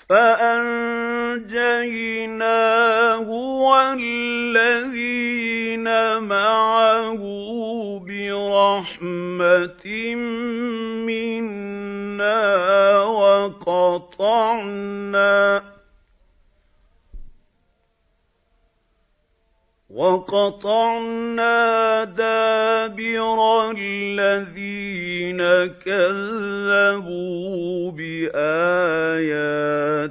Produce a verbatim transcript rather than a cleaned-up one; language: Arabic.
فأنجيناه والذين معه برحمة منا وقطعنا وقطعنا دابر الذين كذبوا بآياتنا